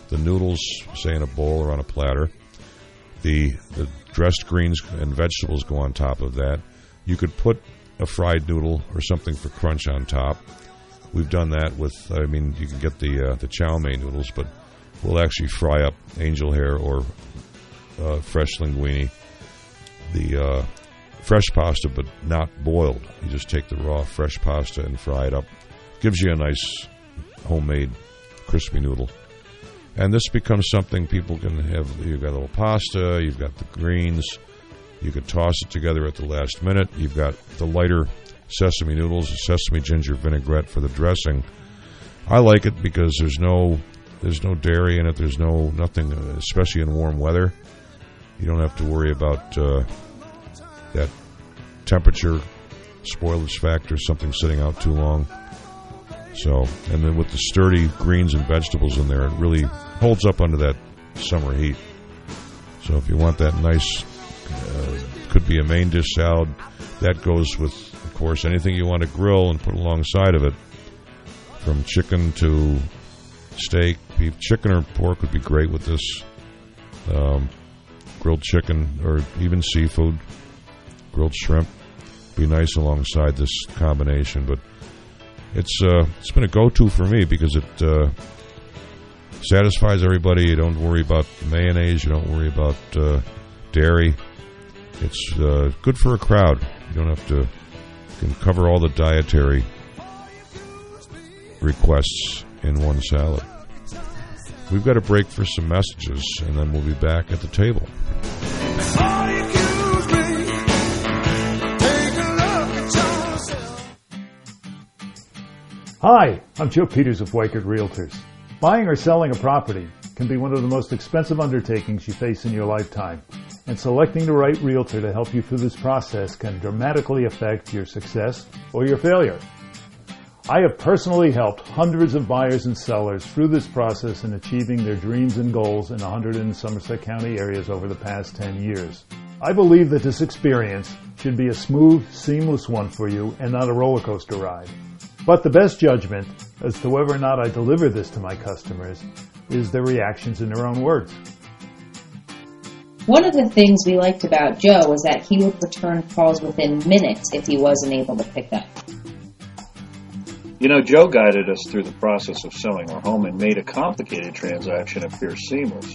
the noodles, say in a bowl or on a platter. The dressed greens and vegetables go on top of that. You could put a fried noodle or something for crunch on top. We've done that with, I mean, you can get the chow mein noodles, but we'll actually fry up angel hair or fresh linguine. The fresh pasta, but not boiled. You just take the raw fresh pasta and fry it up. Gives you a nice homemade crispy noodle. And this becomes something people can have. You've got a little pasta, you've got the greens, you could toss it together at the last minute. You've got the lighter sesame noodles, sesame ginger vinaigrette for the dressing. I like it because there's no dairy in it. There's nothing, especially in warm weather. You don't have to worry about that temperature spoilage factor, something sitting out too long. So, and then with the sturdy greens and vegetables in there, it really holds up under that summer heat. So if you want that nice, could be a main dish salad, that goes with, of course, anything you want to grill and put alongside of it, from chicken to steak, beef, chicken or pork would be great with this. Grilled chicken or even seafood, grilled shrimp, be nice alongside this combination. But it's been a go-to for me because it satisfies everybody. You don't worry about mayonnaise. You don't worry about dairy. It's good for a crowd. You don't have to. You can cover all the dietary requests in one salad. We've got a break for some messages, and then we'll be back at the table. Hi, I'm Joe Peters of Weichert Realtors. Buying or selling a property can be one of the most expensive undertakings you face in your lifetime, and selecting the right realtor to help you through this process can dramatically affect your success or your failure. I have personally helped hundreds of buyers and sellers through this process in achieving their dreams and goals in 100 and Somerset County areas over the past 10 years. I believe that this experience should be a smooth, seamless one for you and not a roller coaster ride. But the best judgment as to whether or not I deliver this to my customers is their reactions in their own words. One of the things we liked about Joe was that he would return calls within minutes if he wasn't able to pick up. You know, Joe guided us through the process of selling our home and made a complicated transaction appear seamless.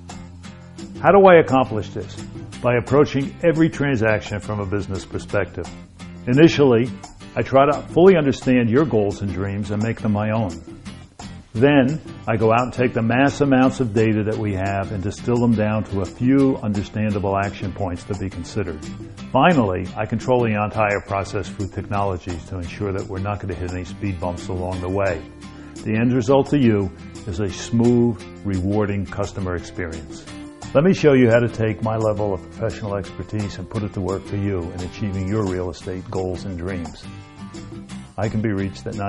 How do I accomplish this? By approaching every transaction from a business perspective. Initially, I try to fully understand your goals and dreams and make them my own. Then, I go out and take the mass amounts of data that we have and distill them down to a few understandable action points to be considered. Finally, I control the entire process through technologies to ensure that we're not going to hit any speed bumps along the way. The end result to you is a smooth, rewarding customer experience. Let me show you how to take my level of professional expertise and put it to work for you in achieving your real estate goals and dreams. I can be reached at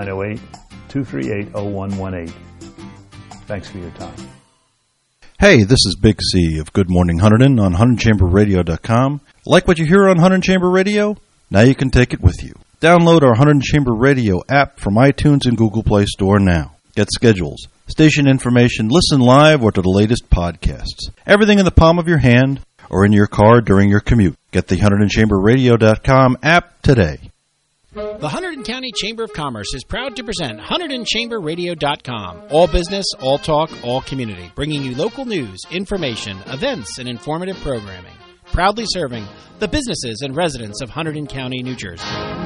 908-238-0118. Thanks for your time. Hey, this is Big C of Good Morning Hunterdon on HunterdonChamberRadio.com. Like what you hear on Hunterdon Chamber Radio? Now you can take it with you. Download our Hunterdon Chamber Radio app from iTunes and Google Play Store now. Get schedules, station information, listen live or to the latest podcasts. Everything in the palm of your hand or in your car during your commute. Get the HunterdonChamberRadio.com app today. The Hunterdon County Chamber of Commerce is proud to present HunterdonChamberRadio.com. All business, all talk, all community. Bringing you local news, information, events, and informative programming. Proudly serving the businesses and residents of Hunterdon County, New Jersey.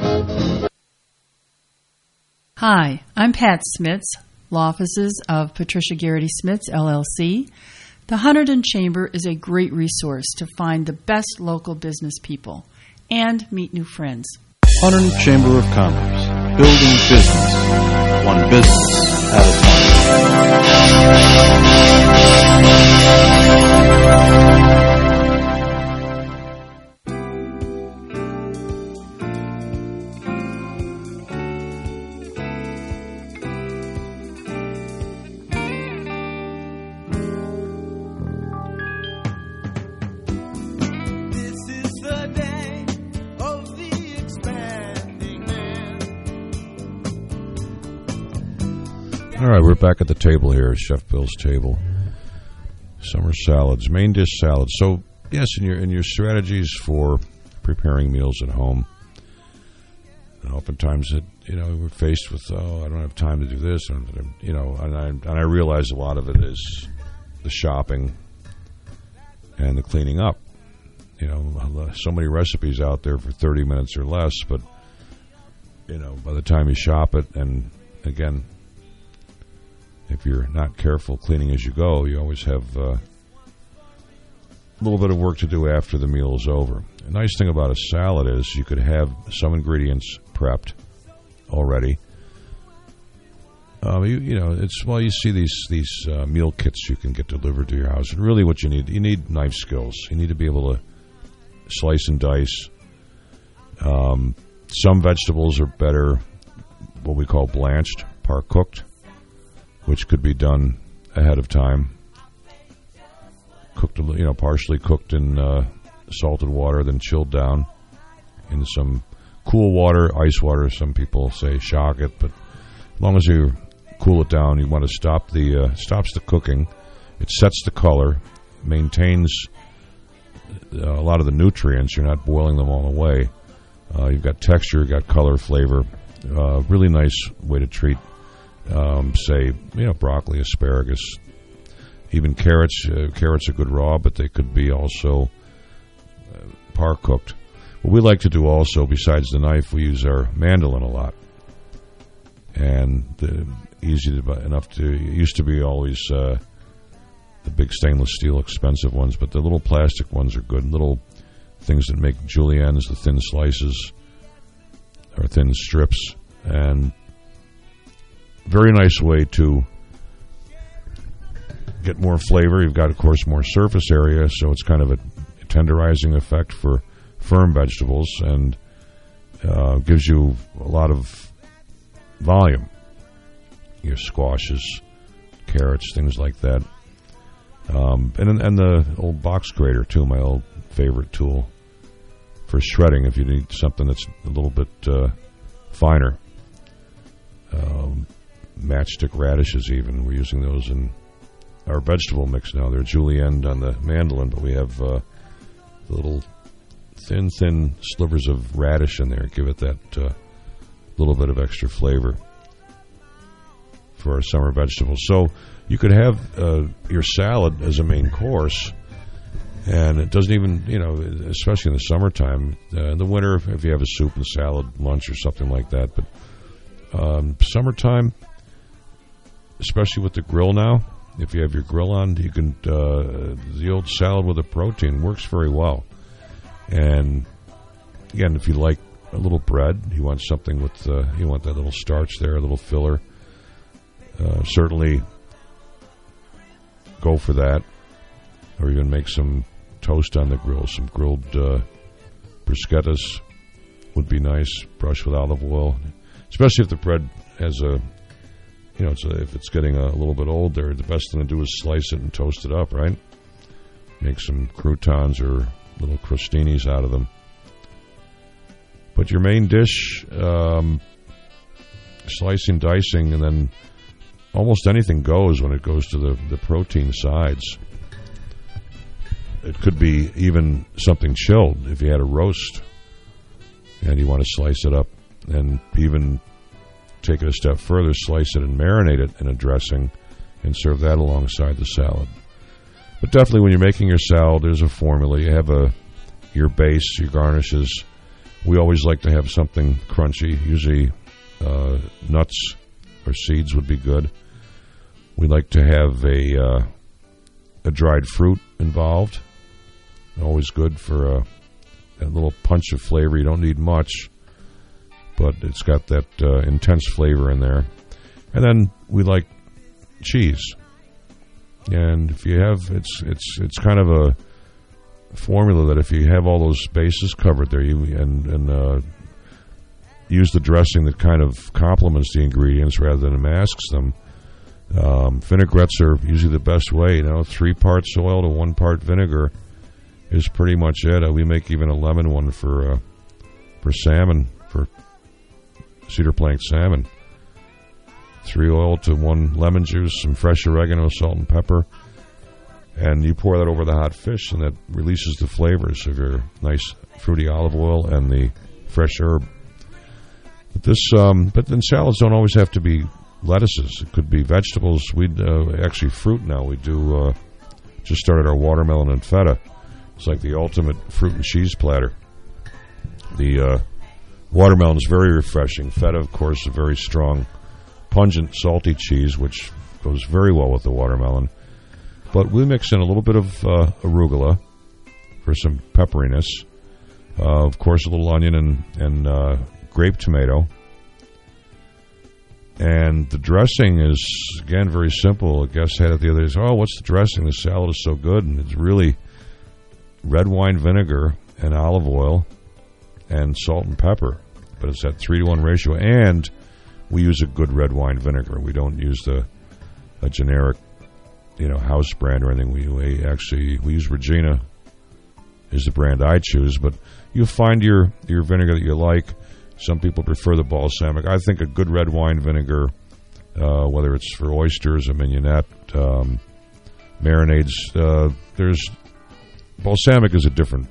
Hi, I'm Pat Smits, law offices of Patricia Garrity Smits, LLC. The Hunterdon Chamber is a great resource to find the best local business people and meet new friends. Hunterdon Chamber of Commerce, building business, one business at a All right, we're back at the table here, Chef Bill's table. Summer salads, main dish salads. So yes, in your strategies for preparing meals at home, and oftentimes we're faced with, I don't have time to do this, and I realize a lot of it is the shopping and the cleaning up. So many recipes out there for 30 minutes or less, but by the time you shop it, and again, if you're not careful cleaning as you go, you always have a little bit of work to do after the meal is over. The nice thing about a salad is you could have some ingredients prepped already. You see these meal kits you can get delivered to your house, and really what you need knife skills. You need to be able to slice and dice. Some vegetables are better, what we call blanched, par cooked, which could be done ahead of time. Cooked, partially cooked in salted water, then chilled down in some cool water, ice water. Some people say shock it, but as long as you cool it down, you want to stops the cooking. It sets the color, maintains a lot of the nutrients. You're not boiling them all away. You've got texture, you've got color, flavor. Really nice way to treat, say, broccoli, asparagus, even carrots. Carrots are good raw, but they could be also par cooked. What we like to do also, besides the knife, we use our mandolin a lot, and it used to be always the big stainless steel expensive ones, but the little plastic ones are good. Little things that make juliennes, the thin slices or thin strips, and very nice way to get more flavor. You've got, of course, more surface area, so it's kind of a tenderizing effect for firm vegetables, and gives you a lot of volume. Your squashes, carrots, things like that. And the old box grater, too, my old favorite tool for shredding if you need something that's a little bit finer. Matchstick radishes, even. We're using those in our vegetable mix now. They're julienne on the mandolin, but we have the little thin slivers of radish in there. Give it that little bit of extra flavor for our summer vegetables. So you could have your salad as a main course, and it doesn't even, especially in the summertime. In the winter, if you have a soup and salad lunch or something like that. But summertime, especially with the grill now, if you have your grill on, you can the old salad with a protein works very well. And again, if you like a little bread, you want something with you want that little starch there, a little filler. Certainly go for that, or even make some toast on the grill. Some grilled bruschettas would be nice. Brush with olive oil, especially if the bread has if it's getting a little bit old. There, the best thing to do is slice it and toast it up. Right? Make some croutons or little crostinis out of them. But your main dish, slicing, dicing, and then almost anything goes when it goes to the protein sides. It could be even something chilled. If you had a roast and you want to slice it up, and even take it a step further, slice it and marinate it in a dressing and serve that alongside the salad. But definitely when you're making your salad, there's a formula. You have your base, your garnishes. We always like to have something crunchy. Usually nuts or seeds would be good. We like to have a dried fruit involved. Always good for a little punch of flavor. You don't need much, but it's got that intense flavor in there. And then we like cheese. And if you have, it's kind of a formula that if you have all those bases covered there, and use the dressing that kind of complements the ingredients rather than masks them. Vinaigrettes are usually the best way. 3 parts oil to 1 part vinegar is pretty much it. We make even a lemon one for salmon, for cedar plank salmon. 3 oil to 1 lemon juice, some fresh oregano, salt and pepper, And you pour that over the hot fish, and that releases the flavors of your nice fruity olive oil and the fresh herb. But then salads don't always have to be lettuces. It could be vegetables. We'd actually fruit now. We do just started our watermelon and feta. It's like the ultimate fruit and cheese platter. The watermelon is very refreshing. Feta, of course, is a very strong, pungent, salty cheese, which goes very well with the watermelon. But we mix in a little bit of arugula for some pepperiness. Of course, a little onion and grape tomato. And the dressing is, again, very simple. A guest had it the other day. Oh, what's the dressing? The salad is so good. And it's really red wine vinegar and olive oil and salt and pepper. But it's that 3-to-1 ratio. And we use a good red wine vinegar. We don't use a generic, house brand or anything. We use Regina is the brand I choose. But you'll find your vinegar that you like. Some people prefer the balsamic. I think a good red wine vinegar, whether it's for oysters or mignonette, marinades, balsamic is a different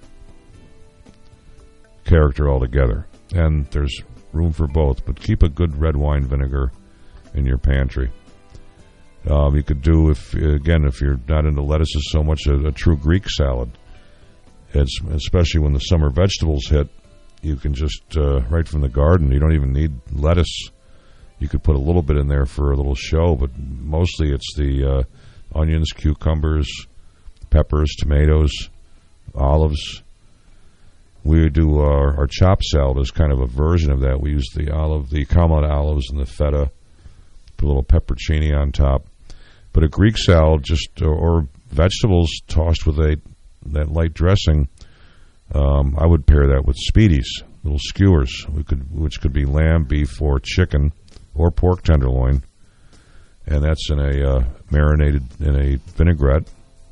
character altogether. And there's room for both, but keep a good red wine vinegar in your pantry. You could do, if you're not into lettuces so much, a true Greek salad. It's especially when the summer vegetables hit. You can just, right from the garden, you don't even need lettuce. You could put a little bit in there for a little show, but mostly it's the onions, cucumbers, peppers, tomatoes, olives. We do our chopped salad as kind of a version of that. We use the Kalamata olives and the feta, put a little pepperoncini on top. But a Greek salad, or vegetables tossed with that light dressing, I would pair that with Speedies, little skewers, which could be lamb, beef, or chicken, or pork tenderloin, and that's marinated in a vinaigrette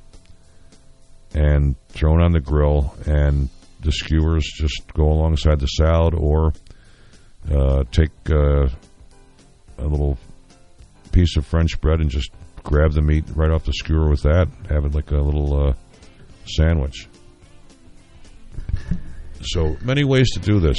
and thrown on the grill. And the skewers just go alongside the salad, or take a little piece of French bread and just grab the meat right off the skewer with that. Have it like a little sandwich. So many ways to do this.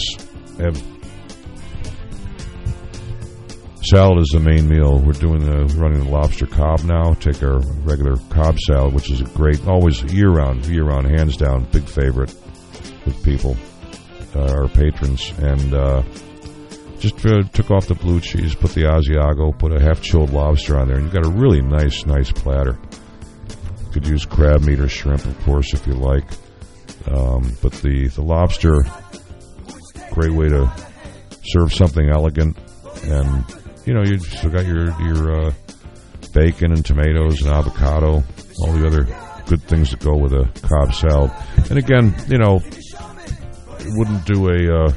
Salad is the main meal. We're running the lobster cob now. Take our regular cob salad, which is a great, always year round, hands down, big favorite with people, our patrons. And just took off the blue cheese, put the Asiago, put a half chilled lobster on there, and you've got a really nice platter. You could use crab meat or shrimp, of course, if you like. But the lobster, great way to serve something elegant. And you've still got your bacon and tomatoes and avocado, all the other good things that go with a Cobb salad. And again, wouldn't do a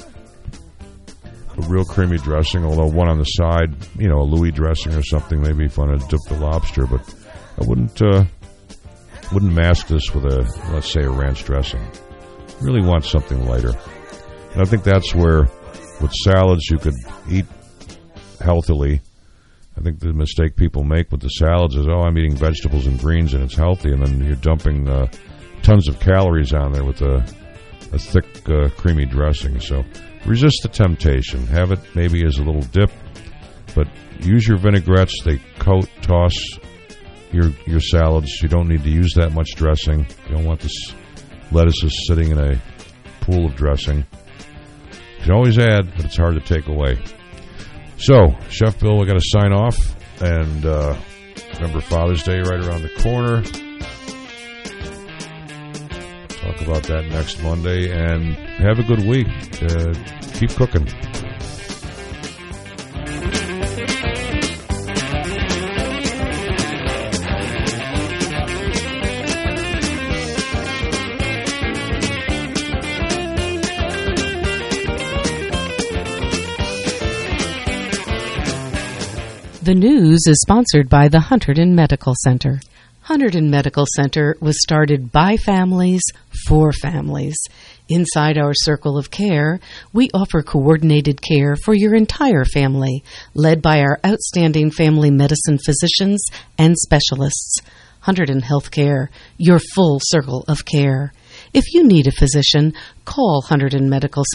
real creamy dressing, although one on the side, a Louis dressing or something may be fun to dip the lobster. But I wouldn't mask this with let's say a ranch dressing. Really want something lighter. And I think that's where, with salads, you could eat healthily. I think the mistake people make with the salads is, I'm eating vegetables and greens and it's healthy, and then you're dumping tons of calories on there with a thick, creamy dressing. So resist the temptation. Have it maybe as a little dip, but use your vinaigrettes. They coat, toss your salads. You don't need to use that much dressing. You don't want this lettuces sitting in a pool of dressing. You can always add, but it's hard to take away. So, Chef Bill, we got to sign off, and remember Father's Day right around the corner. Talk about that next Monday, and have a good week. Keep cooking. The news is sponsored by the Hunterdon Medical Center. Hunterdon Medical Center was started by families for families. Inside our circle of care, we offer coordinated care for your entire family, led by our outstanding family medicine physicians and specialists. Hunterdon Healthcare, your full circle of care. If you need a physician, call Hunterdon Medical Center.